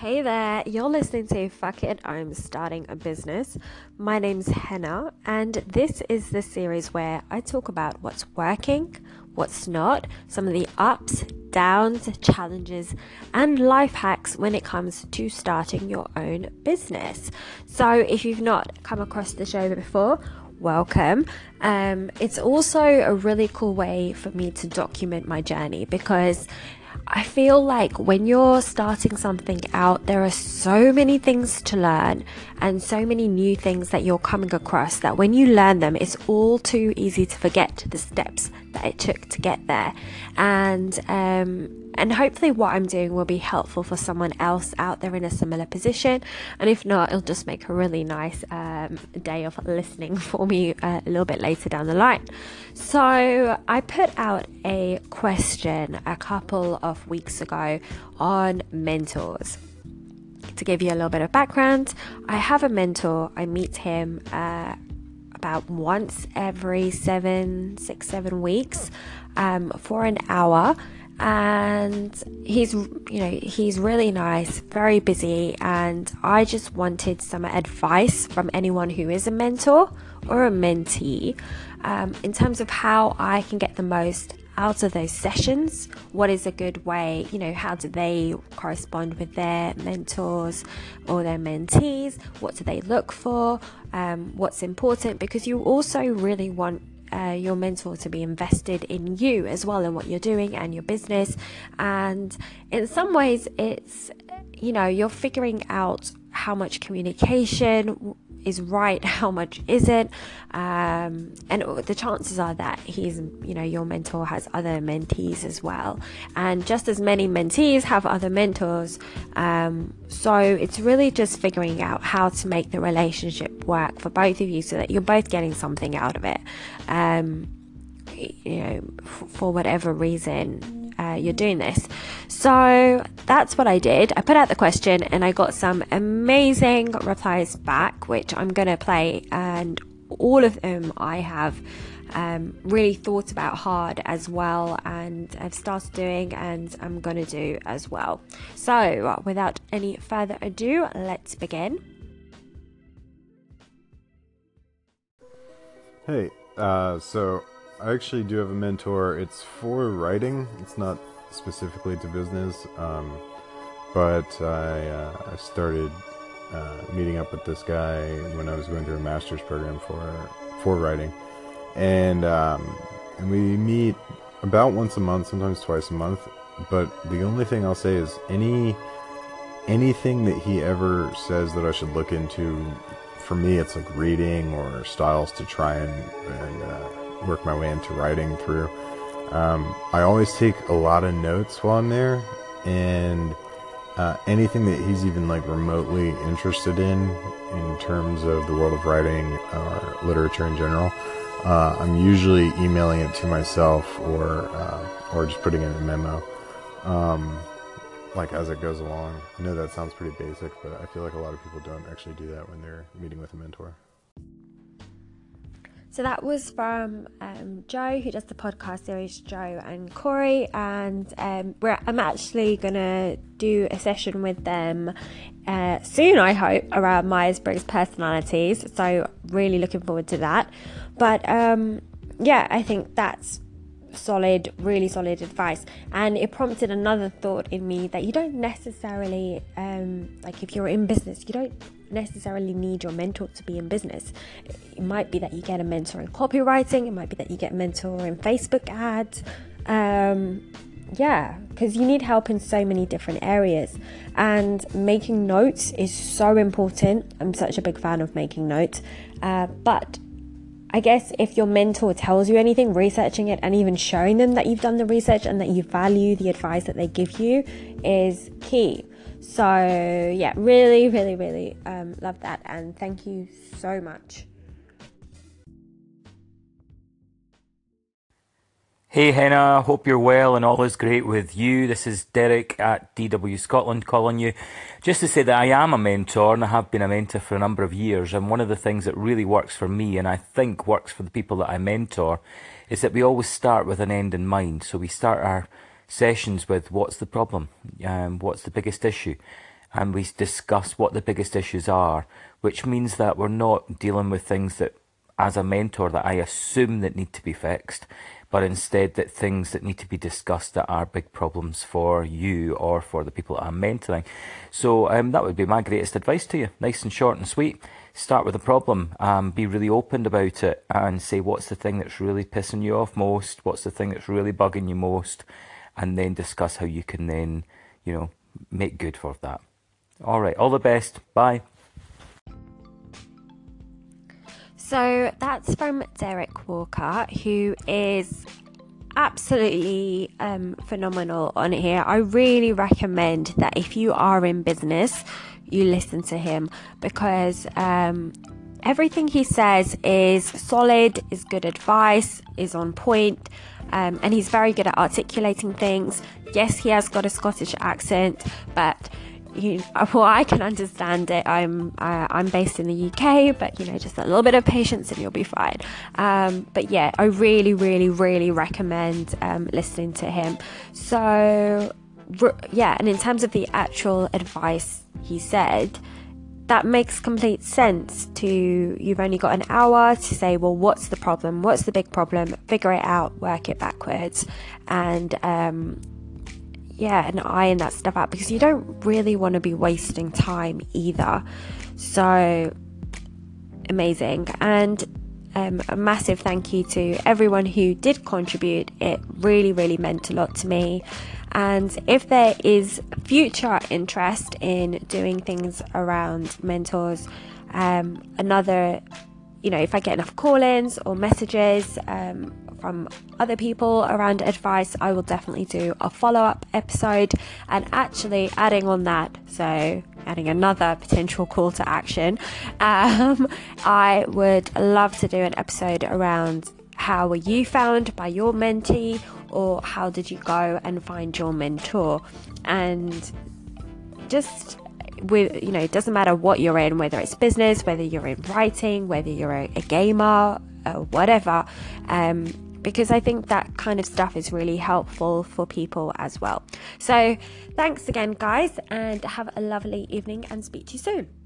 Hey there, you're listening to Fuck It, I'm Starting a Business. My name's Henna, and this is the series where I talk about what's working, what's not, some of the ups, downs, challenges, and life hacks when it comes to starting your own business. So if you've not come across the show before, welcome. It's also a really cool way for me to document my journey because I feel like when you're starting something out, there are so many things to learn and so many new things that you're coming across that when you learn them, it's all too easy to forget the steps that it took to get there. And hopefully what I'm doing will be helpful for someone else out there in a similar position. And if not, it'll just make a really nice day of listening for me a little bit later down the line. So I put out a question a couple of weeks ago on mentors. To give you a little bit of background, I have a mentor. I meet him about once every 7 weeks for an hour. And he's really nice, very busy, and I just wanted some advice from anyone who is a mentor or a mentee in terms of how I can get the most out of those sessions. What is a good way, how do they correspond with their mentors or their mentees? What do they look for? What's important? Because you also really want your mentor to be invested in you as well, and what you're doing and your business. And in some ways it's you're figuring out how much communication is right, how much isn't, and the chances are that your mentor has other mentees as well, and just as many mentees have other mentors. So it's really just figuring out how to make the relationship work for both of you so that you're both getting something out of it, for whatever reason you're doing this. So that's what I did. I put out the question and I got some amazing replies back, which I'm going to play, and all of them I have really thought about hard as well, and I've started doing and I'm going to do as well. So without any further ado, let's begin. Hey, so I actually do have a mentor. It's for writing. It's not specifically to business, but I started meeting up with this guy when I was going through a master's program for writing, and we meet about once a month, sometimes twice a month. But the only thing I'll say is anything that he ever says that I should look into, for me, it's like reading or styles to try and work my way into writing through. I always take a lot of notes while I'm there, and anything that he's even like remotely interested in terms of the world of writing or literature in general, I'm usually emailing it to myself or just putting it in a memo, like as it goes along. I know that sounds pretty basic, but I feel like a lot of people don't actually do that when they're meeting with a mentor. So that was from Joe, who does the podcast series, Joe and Corey, and I'm actually going to do a session with them soon, I hope, around Myers-Briggs personalities, so really looking forward to that. But I think that's really solid advice, and it prompted another thought in me that you don't necessarily if you're in business, you don't necessarily need your mentor to be in business. It might be that you get a mentor in copywriting, it might be that you get a mentor in Facebook ads, because you need help in so many different areas, and making notes is so important. I'm such a big fan of making notes, but I guess if your mentor tells you anything, researching it and even showing them that you've done the research and that you value the advice that they give you is key. So really, really, really love that, and thank you so much. Hey Henna, hope you're well and all is great with you. This is Derek at DW Scotland calling you just to say that I am a mentor, and I have been a mentor for a number of years, and one of the things that really works for me, and I think works for the people that I mentor, is that we always start with an end in mind. So we start our sessions with what's the problem, what's the biggest issue, and we discuss what the biggest issues are, which means that we're not dealing with things that, as a mentor, that I assume that need to be fixed, but instead that things that need to be discussed that are big problems for you or for the people that I'm mentoring. So that would be my greatest advice to you. Nice and short and sweet. Start with a problem, be really open about it, and say what's the thing that's really pissing you off most, what's the thing that's really bugging you most, and then discuss how you can then, make good for that. All right, all the best. Bye. So that's from Derek Walker, who is absolutely phenomenal on here. I really recommend that if you are in business, you listen to him, because everything he says is solid, is good advice, is on point, and he's very good at articulating things. Yes, he has got a Scottish accent, but I can understand it. I'm based in the UK, but just a little bit of patience and you'll be fine. But yeah, I really, really, really recommend listening to him. So yeah, and in terms of the actual advice he said, that makes complete sense. You've only got an hour to say, well, what's the problem? What's the big problem? Figure it out, work it backwards, and and iron that stuff out, because you don't really want to be wasting time either. So amazing. And a massive thank you to everyone who did contribute. It really, really meant a lot to me. And if there is future interest in doing things around mentors, if I get enough call-ins or messages from other people around advice, I will definitely do a follow-up episode. And actually adding on that, so adding another potential call to action, I would love to do an episode around how were you found by your mentee, or how did you go and find your mentor. And just it doesn't matter what you're in, whether it's business, whether you're in writing, whether you're a gamer, whatever, because I think that kind of stuff is really helpful for people as well. So thanks again, guys, and have a lovely evening, and speak to you soon.